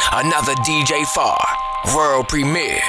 Another DJ Far, world premiere.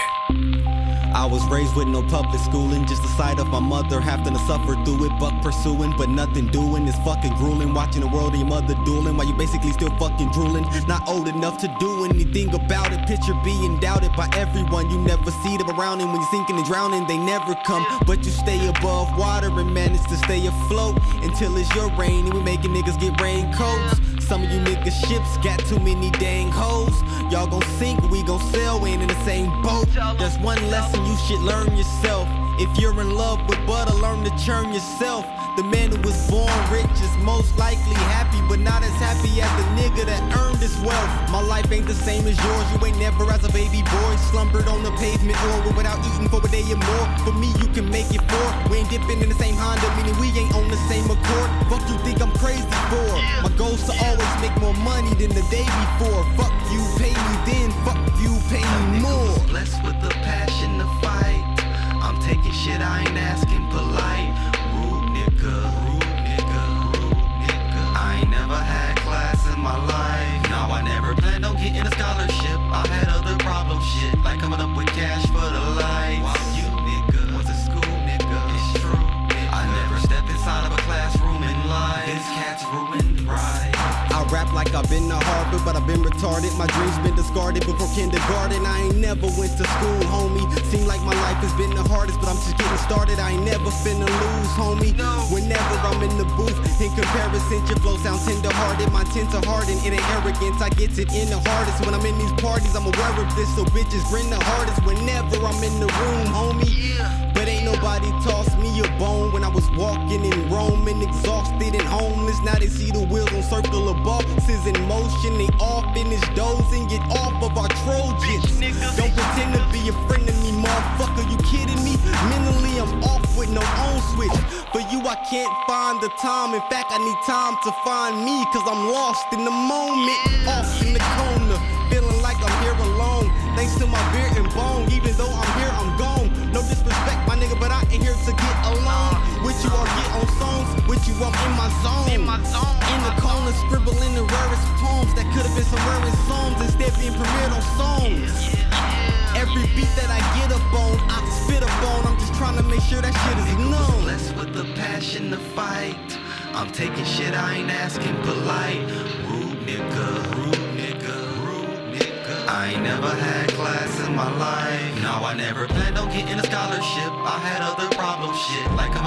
I was raised with no public schooling, just the sight of my mother having to suffer through it, buck pursuing, but nothing doing. It's fucking grueling, watching the world and your mother dueling while you basically still fucking drooling. Not old enough to do anything about it, picture being doubted by everyone. You never see them around, and when you're sinking and drowning, they never come. But you stay above water and manage to stay afloat until it's your rain, and we making niggas get raincoats. Some of you niggas ships got too many dang hoes. Y'all gon' sink, we gon' sail, we ain't in the same boat. There's one lesson you should learn yourself. If you're in love with butter, learn to churn yourself. The man who was born rich is most likely happy, but not as happy as the nigga that earned his wealth. My life ain't the same as yours. You ain't never as a baby boy slumbered on the pavement or without eating for a day or more. For me, you can make it four. We ain't dipping in the same Honda, meaning we ain't on the same accord. Fuck you think I'm crazy for? My goal's to always make more money than the day before. Fuck you, pay me then. Fuck you, pay me more. Blessed with the passion to fight. I'm taking shit, I ain't asking polite. Rude nigga, rude nigga, rude nigga. I ain't never had class in my life. No, I never planned on getting a scholarship. I had other problems, shit, like coming up with cash for the lights. While you nigga was a school nigga, it's true nigga. I never stepped inside of a classroom in life. This cat's ruined, right? I rap like I've been to Harvard, but I've been retarded. My dreams been discarded before kindergarten. I ain't never went to school, homie. Seem like my life has been the hardest, but I'm just getting started. I ain't never finna lose, homie. Whenever I'm in the booth, in comparison, your flow sounds tender-hearted. My tints are hardened, it ain't arrogance. I get it in the hardest. When I'm in these parties, I'm aware of this, so bitches grin the hardest. Whenever I'm in the room, homie. But ain't nobody tossed me a bone when I was walking in Rome and exhausted and homeless. Now they see the wheels on circular bosses in motion. They all finish dozing, get off of our Trojans. Don't pretend to be a friend of me, motherfucker. You kidding me? Mentally, I'm off with no on switch. For you, I can't find the time. In fact, I need time to find me, cause I'm lost in the moment. Off in the corner, feeling like I'm here alone. Thanks to my beer and bone, even though I'm here, I'm gone. No disrespect, my nigga, but I ain't here to get along. With you or get on songs, with you I'm in my zone. In the corner, scribbling the rarest poems that could've been some rarest songs, instead being premiered on songs. Every beat that I get up on, I spit up on. I'm just trying to make sure that shit is known. Blessed with the passion to fight. I'm taking shit, I ain't asking polite. Rude nigga, rude nigga, rude nigga. I ain't never had class in my life. No, I never planned on getting a scholarship. I had other problems, shit, like